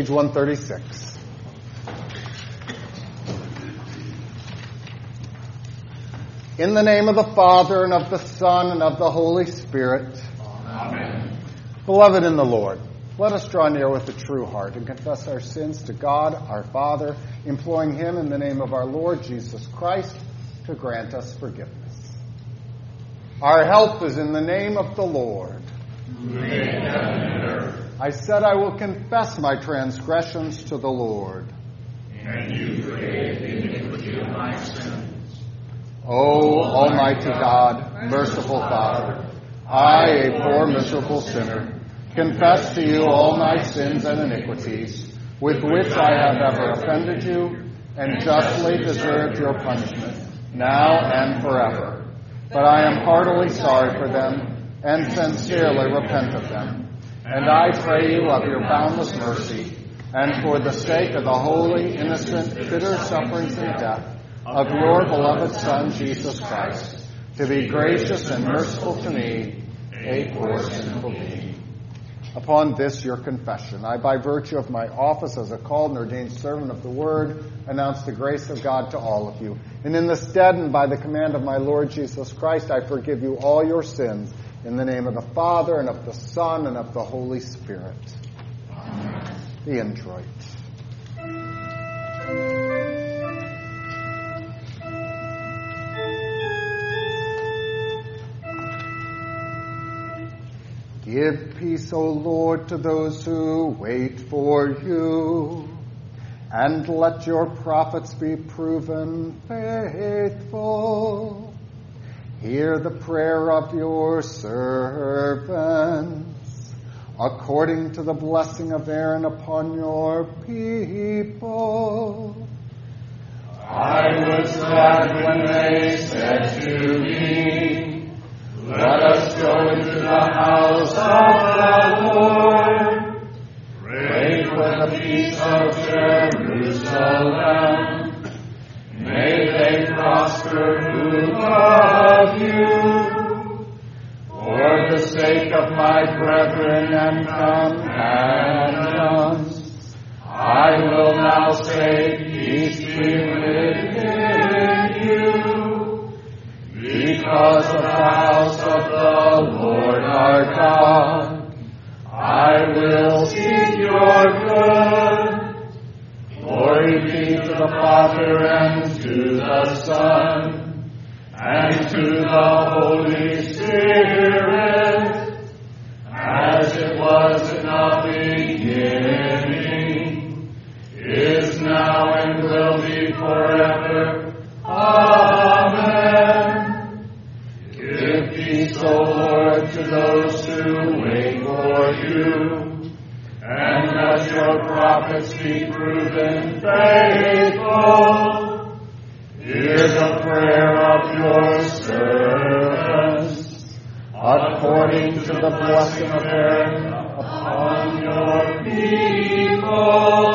page 136. In the name of the Father, and of the Son, and of the Holy Spirit. Amen. Beloved in the Lord, let us draw near with a true heart and confess our sins to God, our Father, imploring Him in the name of our Lord Jesus Christ to grant us forgiveness. Our help is in the name of the Lord. I said I will confess my transgressions to the Lord. And you forgave the iniquity of my sins. O Almighty God, merciful Father, I, a poor miserable sinner, confess to you all my sins and iniquities, with which I have ever offended you, and justly deserved your punishment, now and forever. But I am heartily sorry for them, and sincerely repent of them. And I pray you of your boundless mercy, and for the sake of the holy, innocent, bitter sufferings and death of your beloved Son, Jesus Christ, to be gracious and merciful to me, a poor sinful being. Upon this your confession, I, by virtue of my office as a called and ordained servant of the Word, announce the grace of God to all of you. And in the stead and by the command of my Lord Jesus Christ, I forgive you all your sins, in the name of the Father, and of the Son, and of the Holy Spirit. Amen. The Introit. Give peace, O Lord, to those who wait for you, and let your prophets be proven faithful. Hear the prayer of your servants, according to the blessing of Aaron upon your people. I was glad when they said to me, let us go into the house of the Lord. Pray for the peace of Jerusalem. May they prosper who love you. For the sake of my brethren and companions, I will now say, peace be within you. Because of the house of the Lord our God, I will seek your good. Glory be to the Father and to the Son and to the Holy Spirit, as it was in the beginning, is now, and will be forever. Amen. Give peace, O Lord, to those who wait for you, and let your prophets be proven faithful. Hear the prayer of your servants, according to the blessing of Aaron upon your people.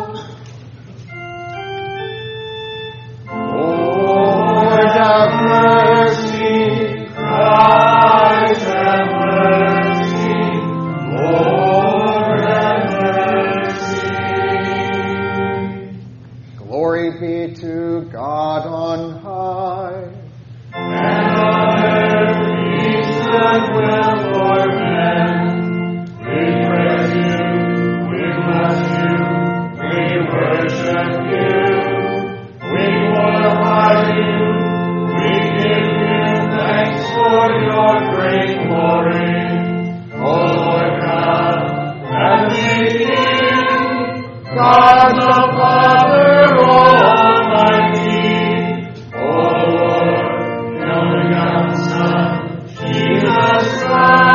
Lord, have mercy. Christ, have mercy. Lord, have mercy. Glory be to God on high. And on earth peace and will for men. We praise you, we bless you, we worship you, we glorify you, we give you thanks for your great glory, O Lord God, and we King, God the Father Almighty, O Lord, the only begotten Son, Jesus Christ.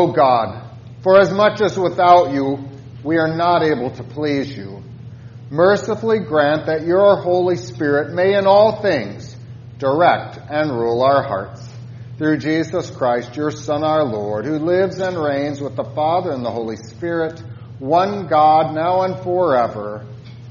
O God, for as much as without you we are not able to please you, mercifully grant that your Holy Spirit may in all things direct and rule our hearts. Through Jesus Christ, your Son, our Lord, who lives and reigns with the Father and the Holy Spirit, one God, now and forever.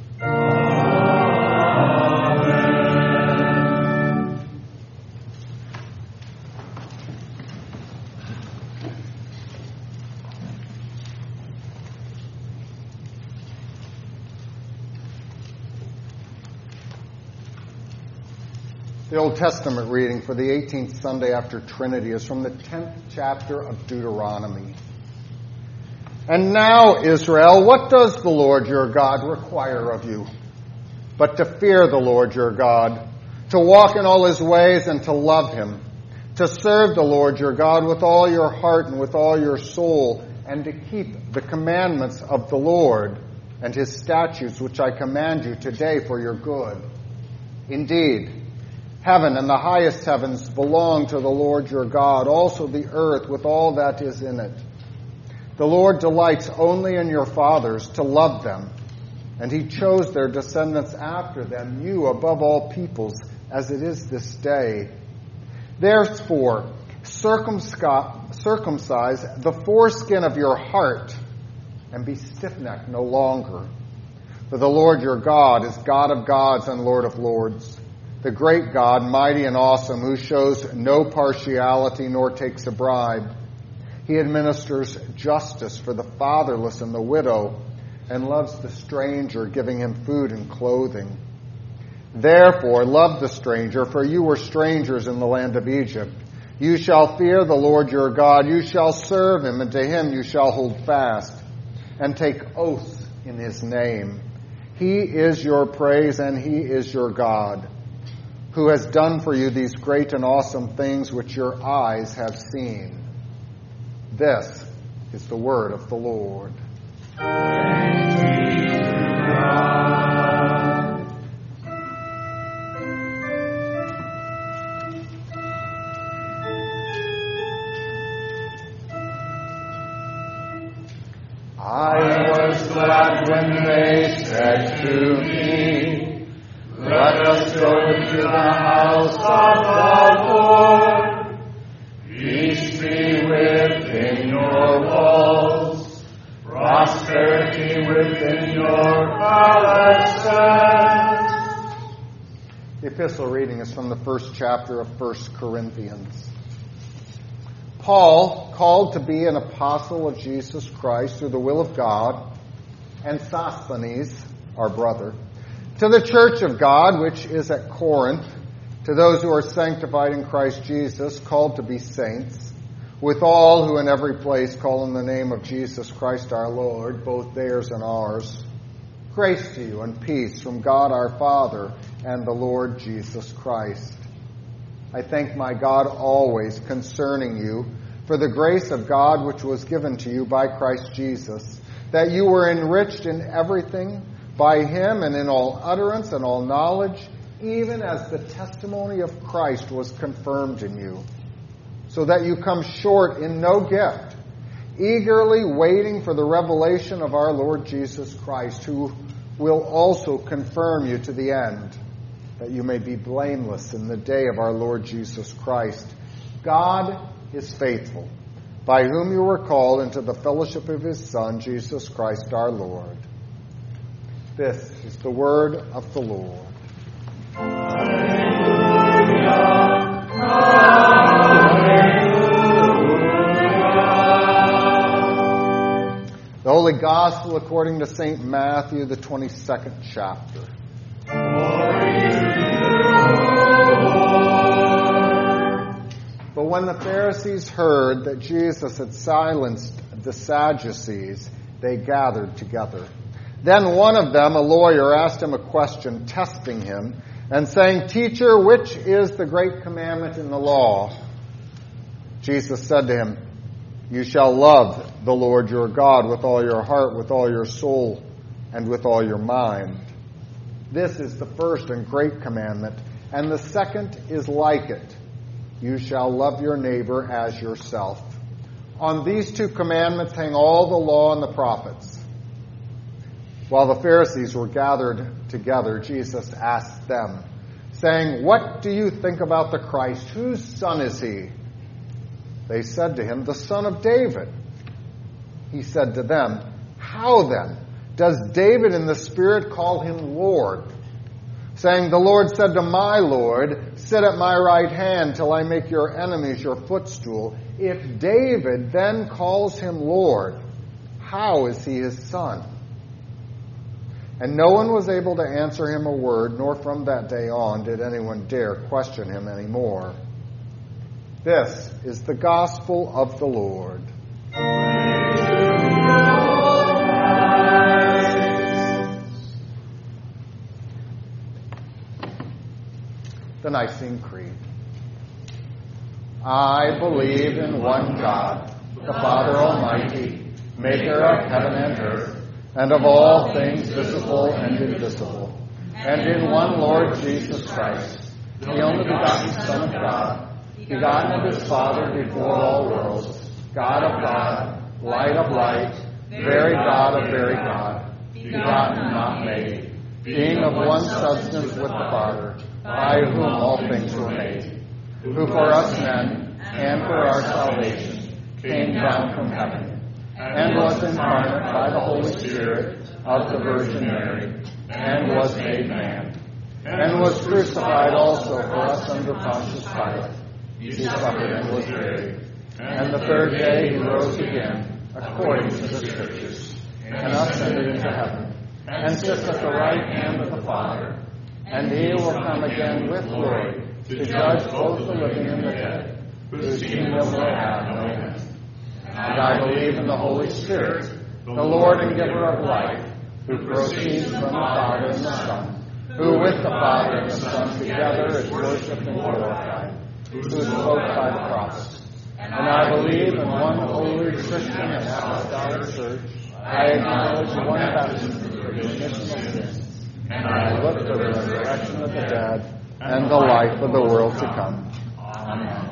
The Old Testament reading for the 18th Sunday after Trinity is from the 10th chapter of Deuteronomy. And now, Israel, what does the Lord your God require of you? But to fear the Lord your God, to walk in all his ways and to love him, to serve the Lord your God with all your heart and with all your soul, and to keep the commandments of the Lord and his statutes which I command you today for your good. Indeed, heaven and the highest heavens belong to the Lord your God, also the earth with all that is in it. The Lord delights only in your fathers to love them, and he chose their descendants after them, you above all peoples, as it is this day. Therefore, circumcise the foreskin of your heart, and be stiff-necked no longer. For the Lord your God is God of gods and Lord of lords, the great God, mighty and awesome, who shows no partiality nor takes a bribe. He administers justice for the fatherless and the widow, and loves the stranger, giving him food and clothing. Therefore, love the stranger, for you were strangers in the land of Egypt. You shall fear the Lord your God. You shall serve him, and to him you shall hold fast, and take oaths in his name. He is your praise, and he is your God, who has done for you these great and awesome things which your eyes have seen. This is the word of the Lord. Thanks be to God. I was glad when they said to me, let us go into the house of the Lord. Peace be within your walls, prosperity within your palaces. The epistle reading is from the first chapter of 1 Corinthians. Paul, called to be an apostle of Jesus Christ through the will of God, and Sosthenes, our brother, to the church of God which is at Corinth, to those who are sanctified in Christ Jesus, called to be saints, with all who in every place call on the name of Jesus Christ our Lord, both theirs and ours. Grace to you and peace from God our Father and the Lord Jesus Christ. I thank my God always concerning you for the grace of God which was given to you by Christ Jesus, that you were enriched in everything by him and in all utterance and all knowledge, even as the testimony of Christ was confirmed in you, so that you come short in no gift, eagerly waiting for the revelation of our Lord Jesus Christ, who will also confirm you to the end, that you may be blameless in the day of our Lord Jesus Christ. God is faithful, by whom you were called into the fellowship of his Son, Jesus Christ our Lord. This is the word of the Lord. The Holy Gospel according to St. Matthew, the 22nd chapter. But when the Pharisees heard that Jesus had silenced the Sadducees, they gathered together. Then one of them, a lawyer, asked him a question, testing him, and saying, Teacher, which is the great commandment in the law? Jesus said to him, You shall love the Lord your God with all your heart, with all your soul, and with all your mind. This is the first and great commandment, and the second is like it. You shall love your neighbor as yourself. On these two commandments hang all the law and the prophets. While the Pharisees were gathered together, Jesus asked them, saying, "What do you think about the Christ? Whose son is he?" They said to him, "The son of David." He said to them, "How then does David in the Spirit call him Lord? Saying, 'The Lord said to my Lord, sit at my right hand till I make your enemies your footstool.' If David then calls him Lord, how is he his son?" And no one was able to answer him a word, nor from that day on did anyone dare question him anymore. This is the gospel of the Lord. The Nicene Creed. I believe in one God, the Father Almighty, maker of heaven and earth, and of all things visible and invisible, and in one Lord Jesus Christ, the only begotten Son of God, begotten of his Father before all worlds, God of God, light of light, very God of very God, begotten, not made, being of one substance with the Father, by whom all things were made, who for us men, and for our salvation, came down from heaven, and was incarnate by the Holy Spirit of the Virgin Mary, and was made man, and was crucified also for us under Pontius Pilate. He suffered and was buried, and the third day he rose again, according to the Scriptures, and ascended into heaven, and sits at the right hand of the Father. And he will come again with glory to judge both the living and the dead, whose kingdom will have no end. And I believe in the Holy Spirit, the Lord and giver of life, who proceeds from the Father and the Son, who with the Father and the Son together is worshipped and glorified, who spoke by the prophets. And I believe in one holy Christian and apostolic church. I acknowledge one baptism for the remission of sins, and I look for the resurrection of the dead and the life of the world to come. Amen.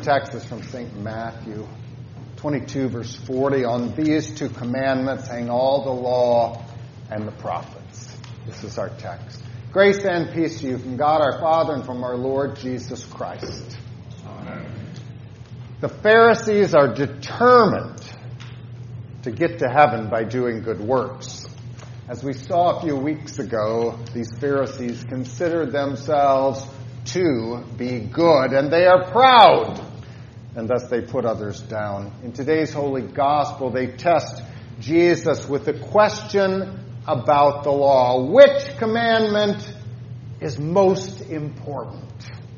text is from St. Matthew 22, verse 40. On these two commandments hang all the law and the prophets. This is our text. Grace and peace to you from God our Father and from our Lord Jesus Christ. Amen. The Pharisees are determined to get to heaven by doing good works. As we saw a few weeks ago, these Pharisees consider themselves to be good, and they are proud, and thus they put others down. In today's Holy Gospel, they test Jesus with the question about the law. Which commandment is most important?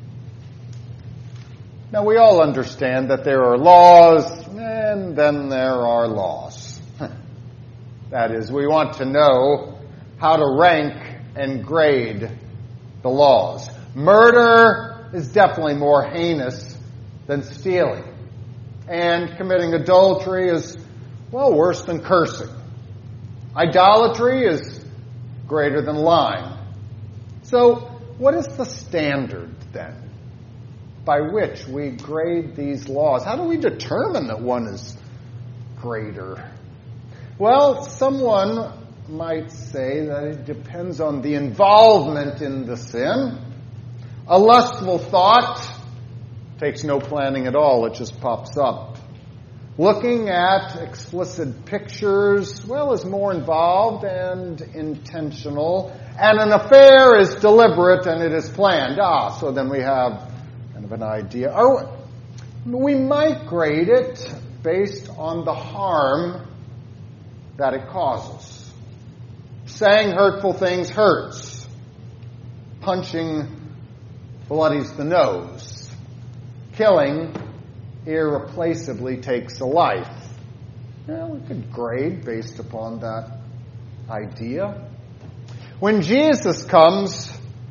Now, we all understand that there are laws, and then there are laws. That is, we want to know how to rank and grade the laws. Murder is definitely more heinous than stealing. And committing adultery is, well, worse than cursing. Idolatry is greater than lying. So, what is the standard, then, by which we grade these laws? How do we determine that one is greater? Well, someone might say that it depends on the involvement in the sin. A lustful thought takes no planning at all. It just pops up. Looking at explicit pictures, well, is more involved and intentional. And an affair is deliberate and it is planned. So then we have kind of an idea. Or we might grade it based on the harm that it causes. Saying hurtful things hurts. Punching bloodies the nose. Killing irreplaceably takes a life. Well, we could grade based upon that idea. When Jesus comes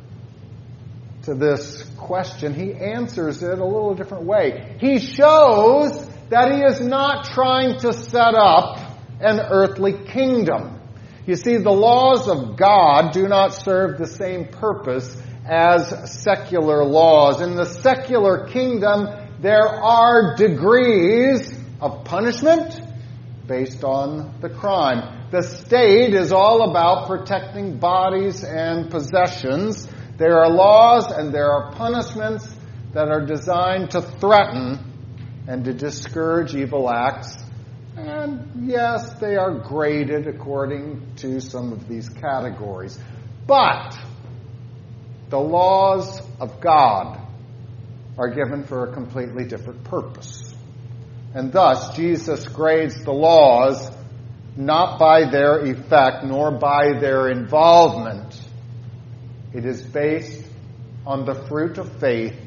to this question, he answers it a little different way. He shows that he is not trying to set up an earthly kingdom. You see, the laws of God do not serve the same purpose as secular laws. In the secular kingdom, there are degrees of punishment based on the crime. The state is all about protecting bodies and possessions. There are laws and there are punishments that are designed to threaten and to discourage evil acts. And yes, they are graded according to some of these categories. But the laws of God are given for a completely different purpose. And thus, Jesus grades the laws not by their effect nor by their involvement. It is based on the fruit of faith,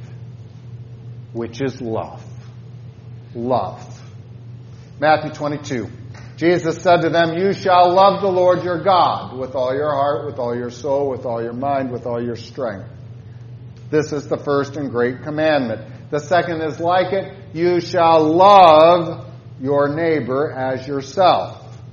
which is love. Love. Matthew 22. Jesus said to them, "You shall love the Lord your God with all your heart, with all your soul, with all your mind, with all your strength. This is the first and great commandment. The second is like it. You shall love your neighbor as yourself."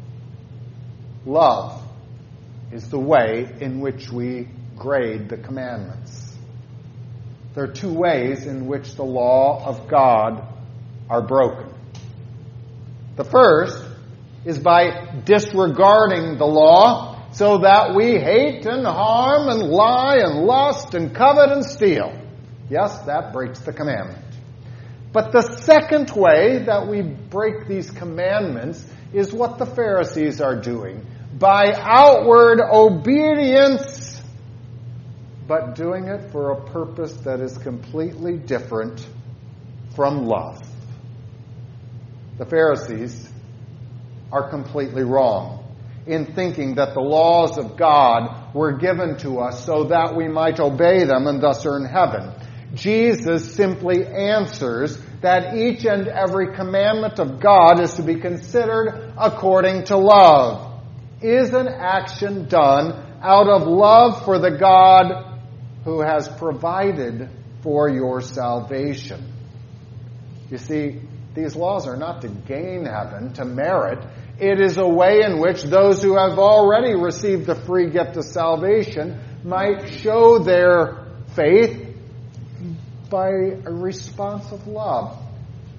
Love is the way in which we grade the commandments. There are two ways in which the law of God are broken. The first is by disregarding the law so that we hate and harm and lie and lust and covet and steal. Yes, that breaks the commandment. But the second way that we break these commandments is what the Pharisees are doing. By outward obedience, but doing it for a purpose that is completely different from love. The Pharisees are completely wrong in thinking that the laws of God were given to us so that we might obey them and thus earn heaven. Jesus simply answers that each and every commandment of God is to be considered according to love. Is an action done out of love for the God who has provided for your salvation? You see, these laws are not to gain heaven, to merit. It is a way in which those who have already received the free gift of salvation might show their faith by a response of love.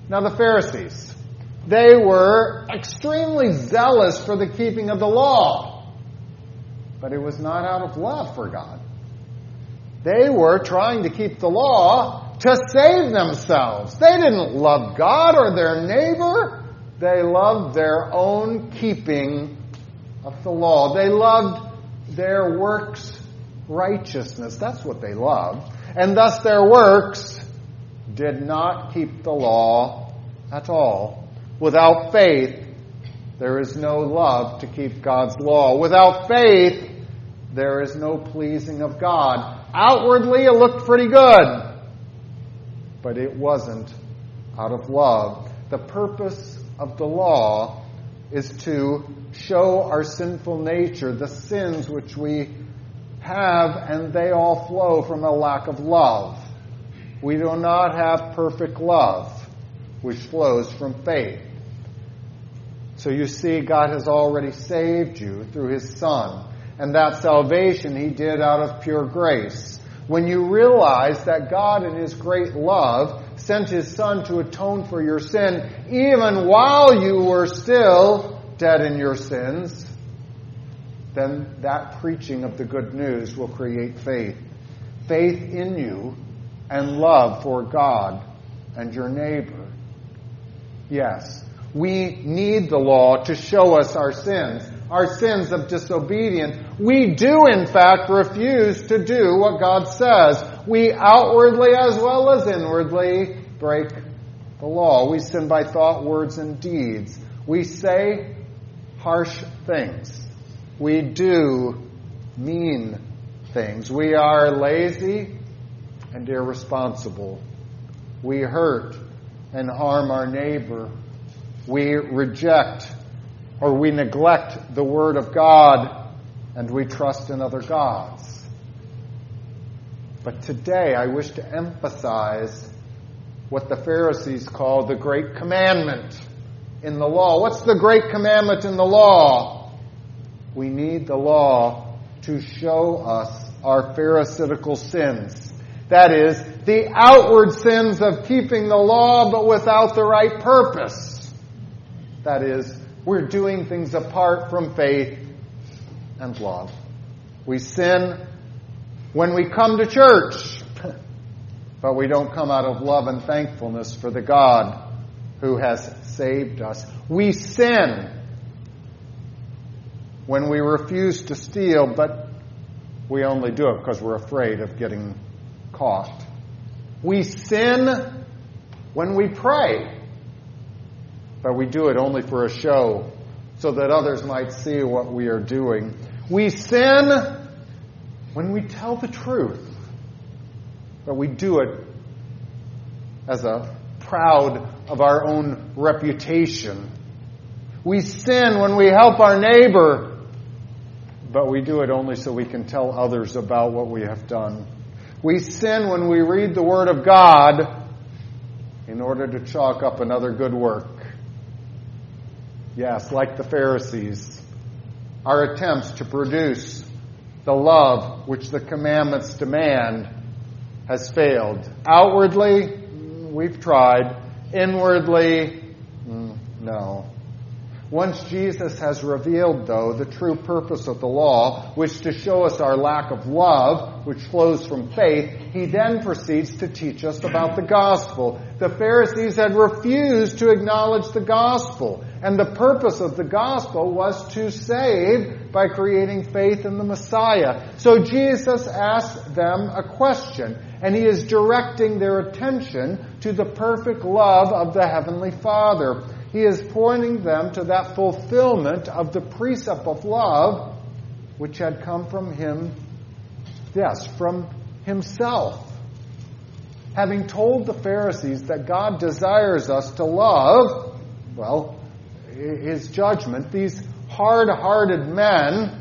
Now the Pharisees, they were extremely zealous for the keeping of the law. But it was not out of love for God. They were trying to keep the law to save themselves. They didn't love God or their neighbor. They loved their own keeping of the law. They loved their works' righteousness. That's what they loved. And thus their works did not keep the law at all. Without faith, there is no love to keep God's law. Without faith, there is no pleasing of God. Outwardly, it looked pretty good, but it wasn't out of love. The purpose of the law is to show our sinful nature, the sins which we have, and they all flow from a lack of love. We do not have perfect love, which flows from faith. So you see, God has already saved you through His Son. And that salvation He did out of pure grace. When you realize that God in His great love sent His Son to atone for your sin, even while you were still dead in your sins, then that preaching of the good news will create faith. Faith in you and love for God and your neighbor. Yes, we need the law to show us our sins of disobedience. We do, in fact, refuse to do what God says. We outwardly as well as inwardly break the law. We sin by thought, words, and deeds. We say harsh things. We do mean things. We are lazy and irresponsible. We hurt and harm our neighbor. We reject or we neglect the Word of God, and we trust in other gods. But today I wish to emphasize what the Pharisees call the great commandment in the law. What's the great commandment in the law? We need the law to show us our pharisaical sins. That is, the outward sins of keeping the law but without the right purpose. That is, we're doing things apart from faith and love. We sin when we come to church, but we don't come out of love and thankfulness for the God who has saved us. We sin when we refuse to steal, but we only do it because we're afraid of getting caught. We sin when we pray, but we do it only for a show, so that others might see what we are doing. We sin when we tell the truth, but we do it as a proud of our own reputation. We sin when we help our neighbor, but we do it only so we can tell others about what we have done. We sin when we read the Word of God in order to chalk up another good work. Yes, like the Pharisees, our attempts to produce the love which the commandments demand has failed. Outwardly, we've tried. Inwardly, no. Once Jesus has revealed, though, the true purpose of the law, which to show us our lack of love, which flows from faith, he then proceeds to teach us about the gospel. The Pharisees had refused to acknowledge the gospel, and the purpose of the gospel was to save by creating faith in the Messiah. So Jesus asked them a question, and he is directing their attention to the perfect love of the Heavenly Father. He is pointing them to that fulfillment of the precept of love which had come from him, yes, from himself. Having told the Pharisees that God desires us to love, well, his judgment, these hard-hearted men,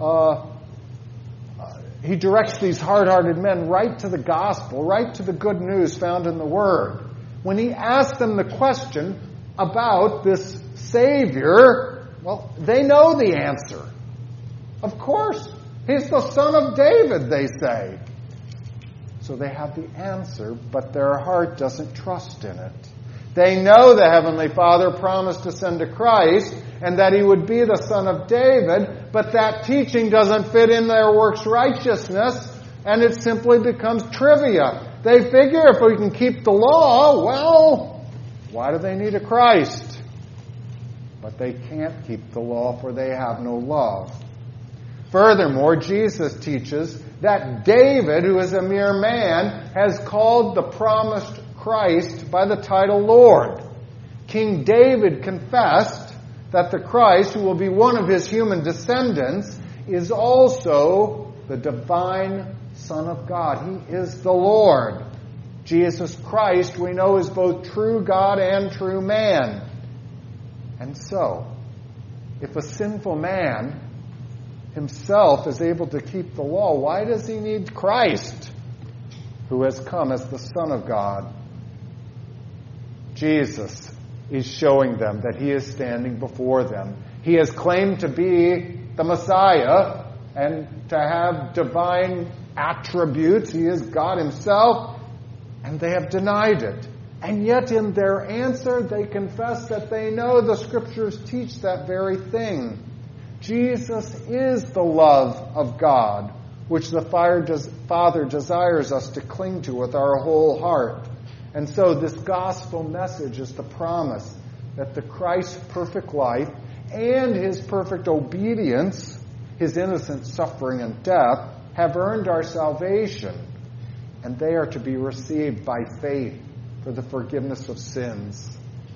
he directs these hard-hearted men right to the gospel, right to the good news found in the Word. When he asks them the question about this Savior, well, they know the answer. Of course, he's the Son of David, they say. So they have the answer, but their heart doesn't trust in it. They know the Heavenly Father promised to send a Christ and that He would be the Son of David, but that teaching doesn't fit in their works righteousness, and it simply becomes trivia. They figure if we can keep the law, well, why do they need a Christ? But they can't keep the law, for they have no love. Furthermore, Jesus teaches that David, who is a mere man, has called the promised Christ by the title Lord. King David confessed that the Christ, who will be one of his human descendants, is also the divine Son of God. He is the Lord. Jesus Christ, we know, is both true God and true man. And so, if a sinful man himself is able to keep the law, why does he need Christ, who has come as the Son of God? Jesus is showing them that He is standing before them. He has claimed to be the Messiah and to have divine attributes. He is God Himself, and they have denied it. And yet in their answer, they confess that they know the Scriptures teach that very thing. Jesus is the love of God, which the Father desires us to cling to with our whole heart. And so this gospel message is the promise that the Christ's perfect life and His perfect obedience, His innocent suffering and death, have earned our salvation, and they are to be received by faith for the forgiveness of sins.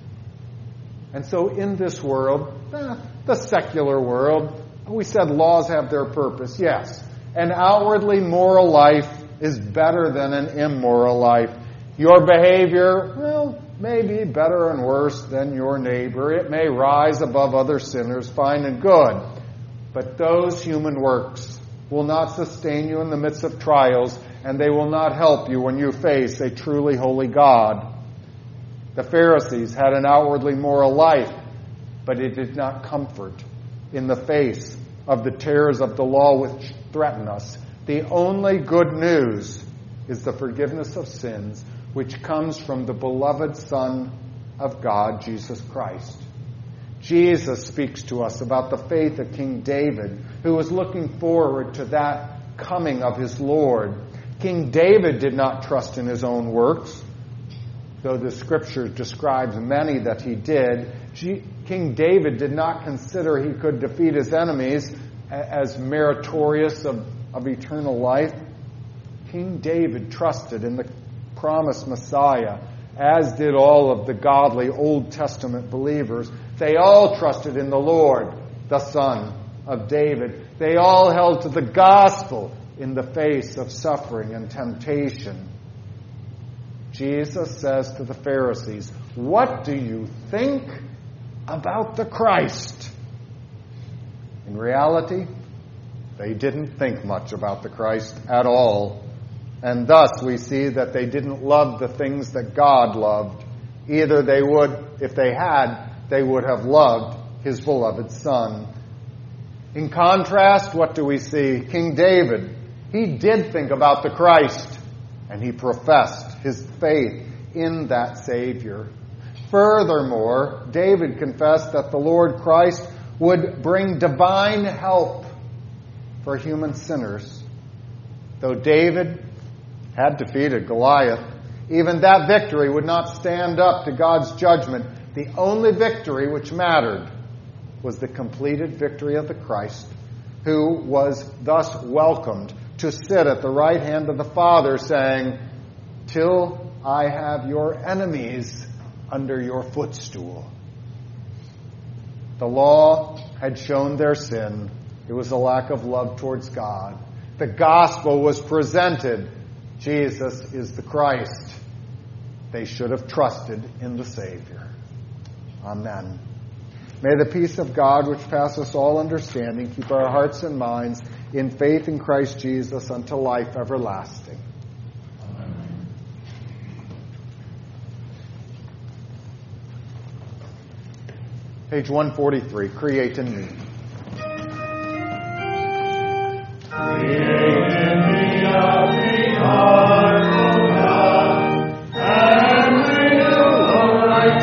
And so in this world, the secular world, we said laws have their purpose. Yes, an outwardly moral life is better than an immoral life. Your behavior, well, may be better and worse than your neighbor. It may rise above other sinners, fine and good. But those human works will not sustain you in the midst of trials, and they will not help you when you face a truly holy God. The Pharisees had an outwardly moral life, but it did not comfort in the face of the terrors of the law which threaten us. The only good news is the forgiveness of sins, which comes from the beloved Son of God, Jesus Christ. Jesus speaks to us about the faith of King David, who was looking forward to that coming of his Lord. King David did not trust in his own works, though the Scripture describes many that he did. King David did not consider he could defeat his enemies as meritorious of eternal life. King David trusted in the promised Messiah, as did all of the godly Old Testament believers. They all trusted in the Lord, the Son of David. They all held to the gospel in the face of suffering and temptation. Jesus says to the Pharisees, "What do you think about the Christ?" In reality, they didn't think much about the Christ at all. And thus we see that they didn't love the things that God loved. Either they would, if they had, they would have loved His beloved Son. In contrast, what do we see? King David, he did think about the Christ, and he professed his faith in that Savior. Furthermore, David confessed that the Lord Christ would bring divine help for human sinners. Though David had defeated Goliath, even that victory would not stand up to God's judgment. The only victory which mattered was the completed victory of the Christ, who was thus welcomed to sit at the right hand of the Father, saying, "Till I have your enemies under your footstool." The law had shown their sin. It was a lack of love towards God. The gospel was presented. Jesus is the Christ. They should have trusted in the Savior. Amen. May the peace of God, which passes all understanding, keep our hearts and minds in faith in Christ Jesus unto life everlasting. Amen. Page 143, Create in Me. Create in me a clean heart, O God, and renew a right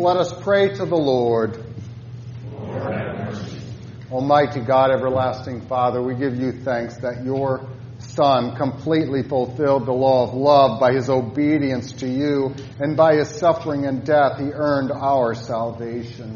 Let us pray to the Lord. Lord, have mercy. Almighty God, everlasting Father, we give you thanks that your Son completely fulfilled the law of love by his obedience to you, and by his suffering and death he earned our salvation.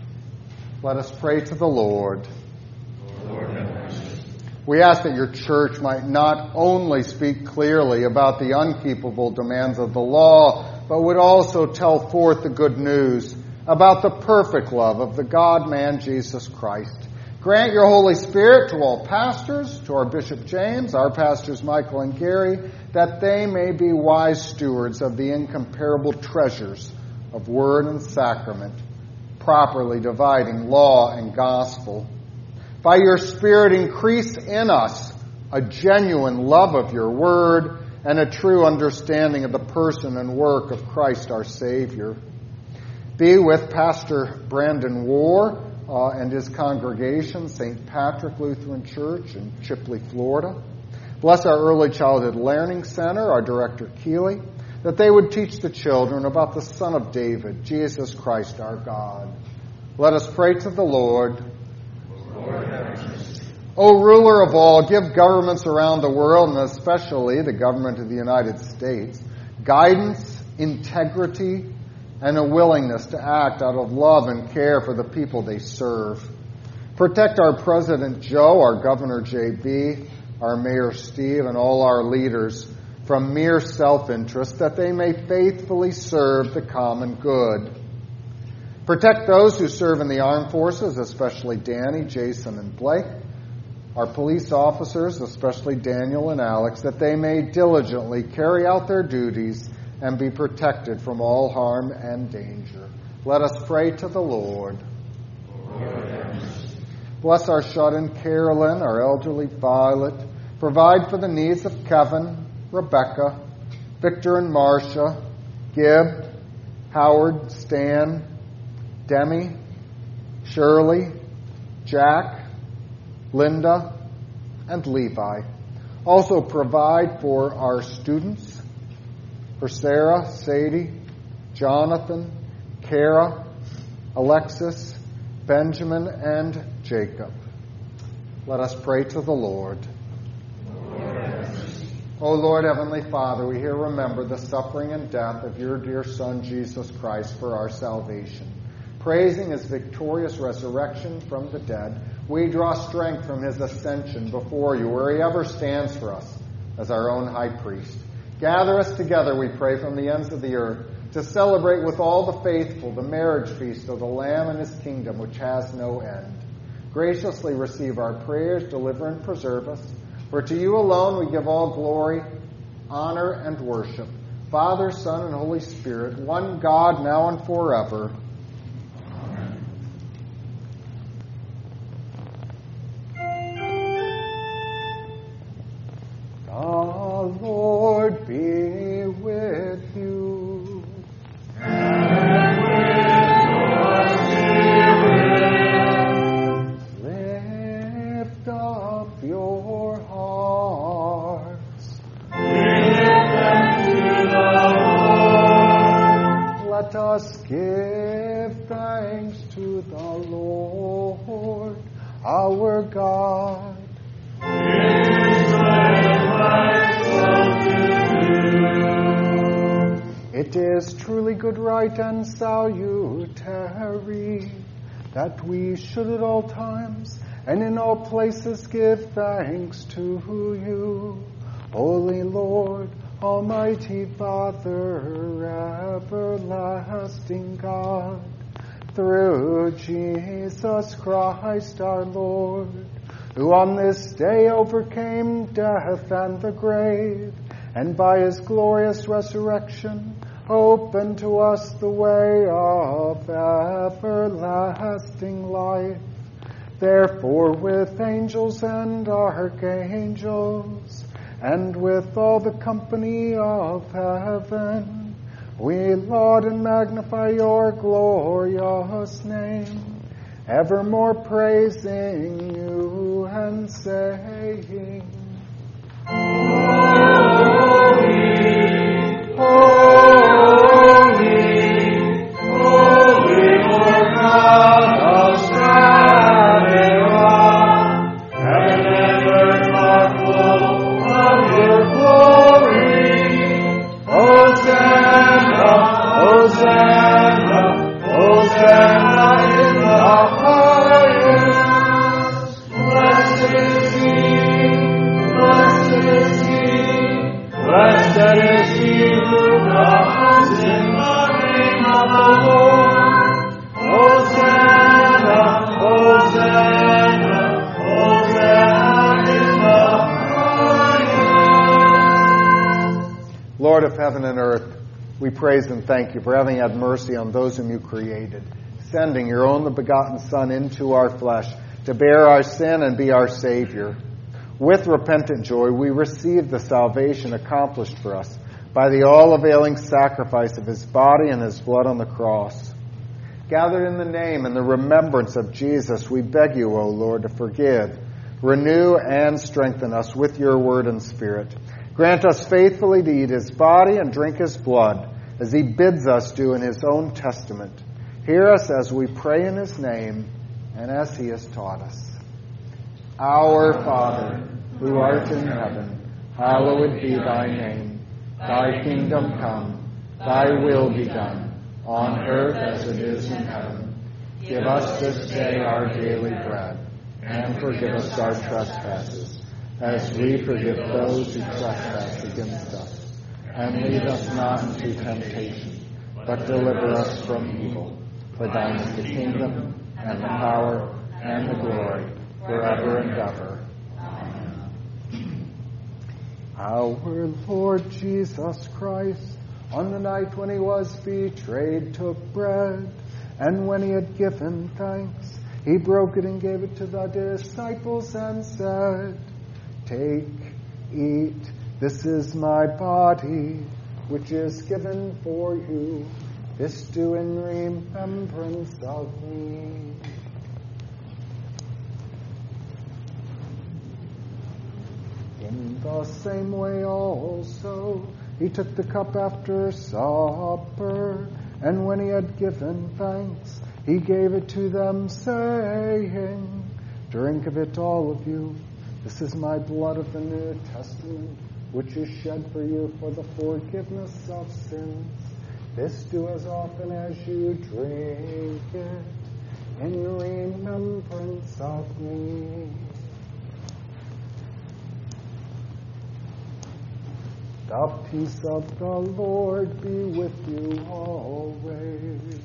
Let us pray to the Lord. Lord, have mercy. We ask that your church might not only speak clearly about the unkeepable demands of the law, but would also tell forth the good news about the perfect love of the God-man Jesus Christ. Grant your Holy Spirit to all pastors, to our Bishop James, our pastors Michael and Gary, that they may be wise stewards of the incomparable treasures of word and sacrament, properly dividing law and gospel. By your Spirit, increase in us a genuine love of your word and a true understanding of the person and work of Christ our Savior. Be with Pastor Brandon Warr and his congregation, St. Patrick Lutheran Church in Chipley, Florida. Bless our Early Childhood Learning Center, our director Keeley, that they would teach the children about the Son of David, Jesus Christ our God. Let us pray to the Lord. Lord, have mercy. O ruler of all, give governments around the world, and especially the government of the United States, guidance, integrity, and a willingness to act out of love and care for the people they serve. Protect our President Joe, our Governor J.B., our Mayor Steve, and all our leaders from mere self-interest, that they may faithfully serve the common good. Protect those who serve in the armed forces, especially Danny, Jason, and Blake, our police officers, especially Daniel and Alex, that they may diligently carry out their duties and be protected from all harm and danger. Let us pray to the Lord. Lord, bless our shut-in Carolyn, our elderly Violet. Provide for the needs of Kevin, Rebecca, Victor and Marcia, Gib, Howard, Stan, Demi, Shirley, Jack, Linda, and Levi. Also provide for our students, for Sarah, Sadie, Jonathan, Kara, Alexis, Benjamin, and Jacob. Let us pray to the Lord. O Lord, Heavenly Father, we here remember the suffering and death of your dear Son, Jesus Christ, for our salvation. Praising his victorious resurrection from the dead, we draw strength from his ascension before you, where he ever stands for us as our own high priest. Gather us together, we pray, from the ends of the earth to celebrate with all the faithful the marriage feast of the Lamb and his kingdom, which has no end. Graciously receive our prayers, deliver and preserve us. For to you alone we give all glory, honor, and worship. Father, Son, and Holy Spirit, one God, now and forever. Amen. The Lord be with you. And with your spirit. Lift up your hearts. Lift them to the Lord. Let us give thanks to the Lord, our God. It is truly good, right, and salutary that we should at all times and in all places give thanks to you, Holy Lord, Almighty Father, everlasting God, through Jesus Christ our Lord, who on this day overcame death and the grave, and by his glorious resurrection opened to us the way of everlasting life. Therefore, with angels and archangels, and with all the company of heaven, we laud and magnify your glorious name, evermore praising you and saying, Holy, holy, holy. We praise and thank you for having had mercy on those whom you created, sending your only begotten Son into our flesh to bear our sin and be our Savior. With repentant joy, we receive the salvation accomplished for us by the all-availing sacrifice of his body and his blood on the cross. Gathered in the name and the remembrance of Jesus, we beg you, O Lord, to forgive, renew, and strengthen us with your word and spirit. Grant us faithfully to eat his body and drink his blood, as he bids us do in his own testament. Hear us as we pray in his name and as he has taught us. Our Father, who art in heaven, hallowed be thy name. Thy kingdom come, thy will be done, on earth as it is in heaven. Give us this day our daily bread, and forgive us our trespasses, as we forgive those who trespass against us. And lead us not into temptation, but deliver us from evil. For thine is the kingdom, and the power, and the glory, forever and ever. Amen. Our Lord Jesus Christ, on the night when he was betrayed, took bread, and when he had given thanks, he broke it and gave it to the disciples and said, Take, eat, this is my body, which is given for you. This do in remembrance of me. In the same way also, he took the cup after supper, and when he had given thanks, he gave it to them, saying, Drink of it, all of you. This is my blood of the New Testament, which is shed for you for the forgiveness of sins. This do as often as you drink it, in remembrance of me. The peace of the Lord be with you always.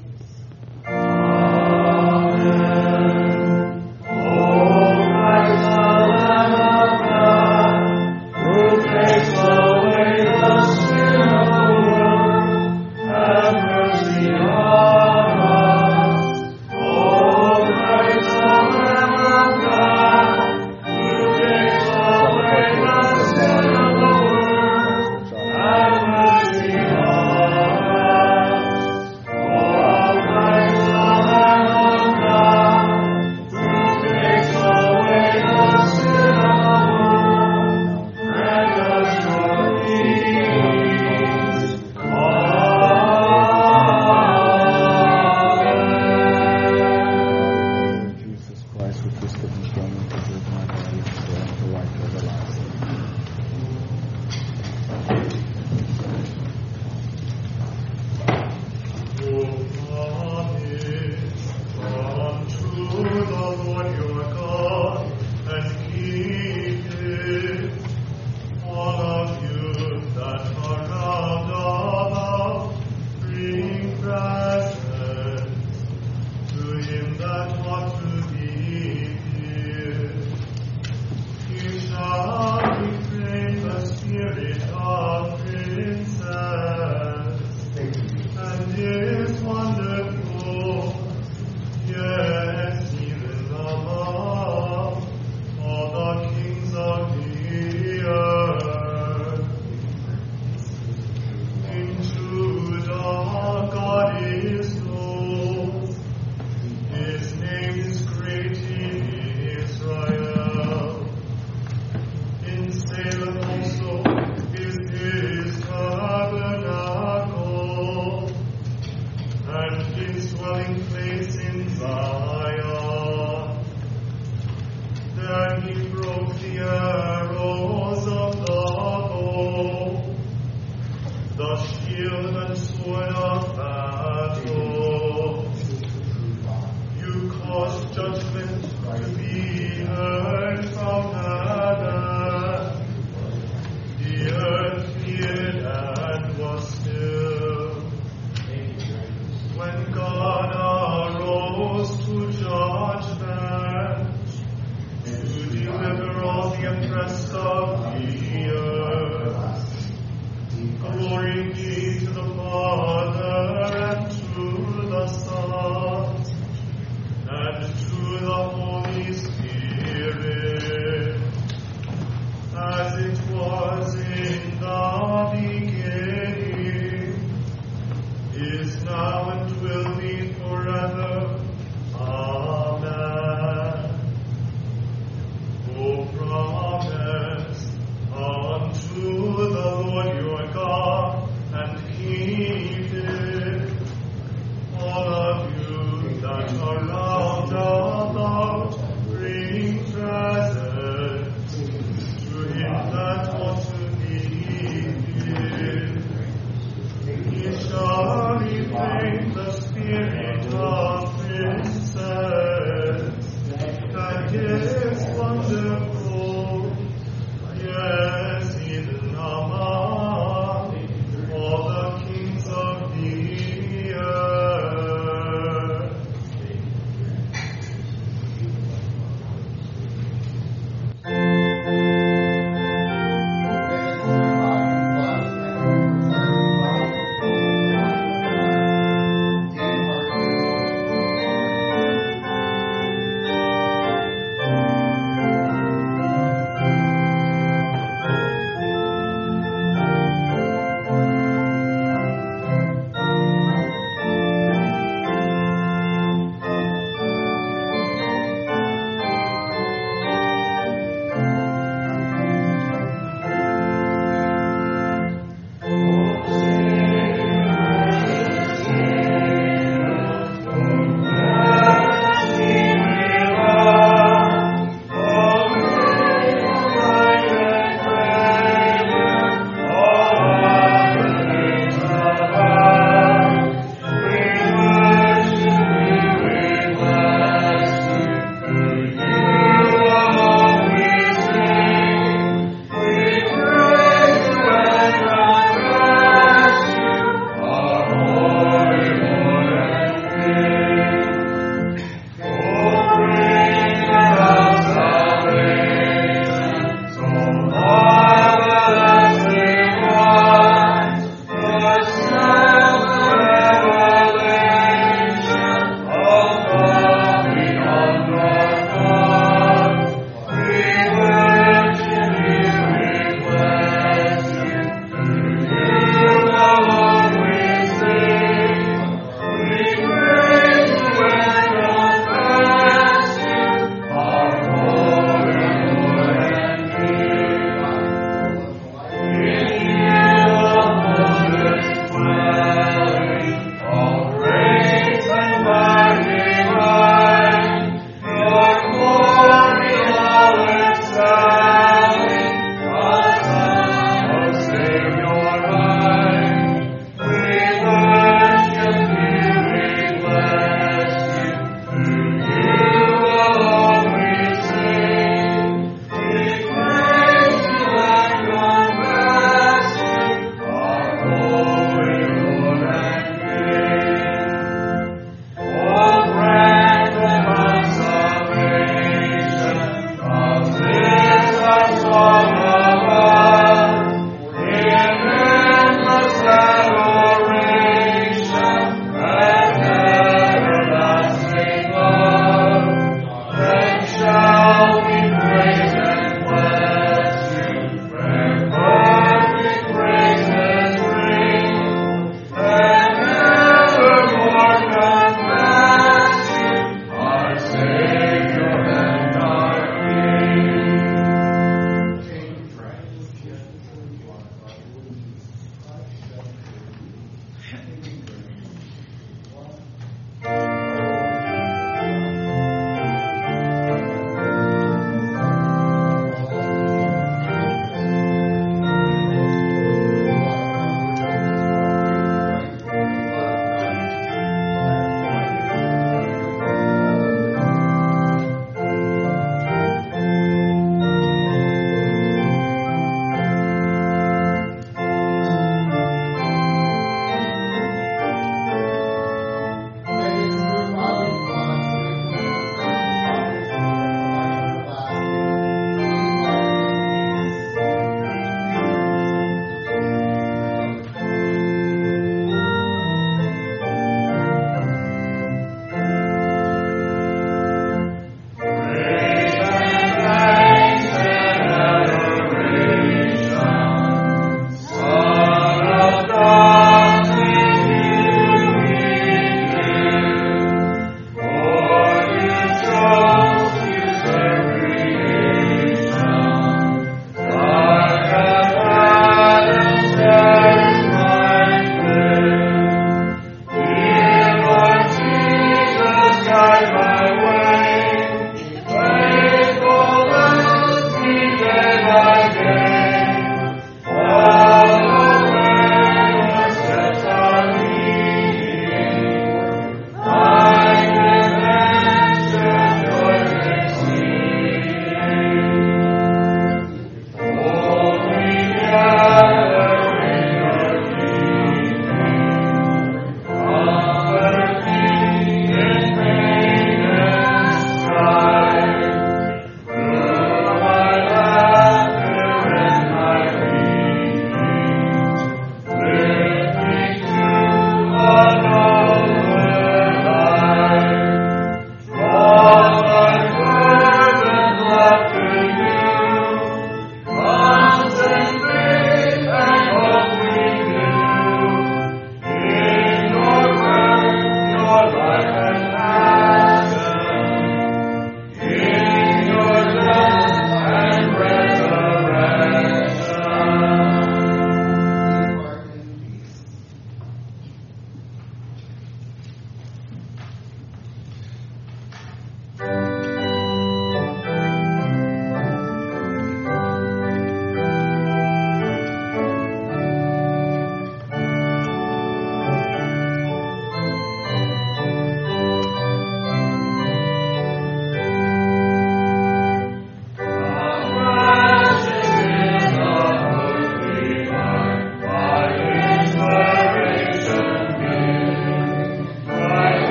Glory be to the Father,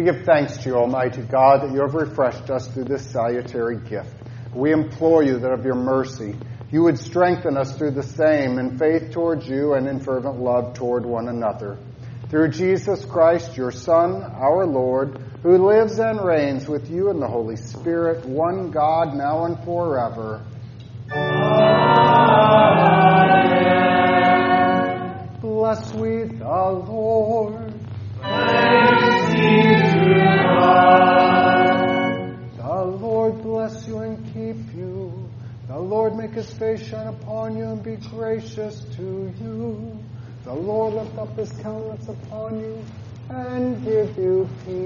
We give thanks to you, Almighty God, that you have refreshed us through this salutary gift. We implore you that of your mercy you would strengthen us through the same in faith towards you and in fervent love toward one another. Through Jesus Christ, your Son, our Lord, who lives and reigns with you in the Holy Spirit, one God, now and forever. Amen. Bless we the Lord. Thanks be to God. The Lord bless you and keep you. The Lord make his face shine upon you and be gracious to you. The Lord lift up his countenance upon you and give you peace.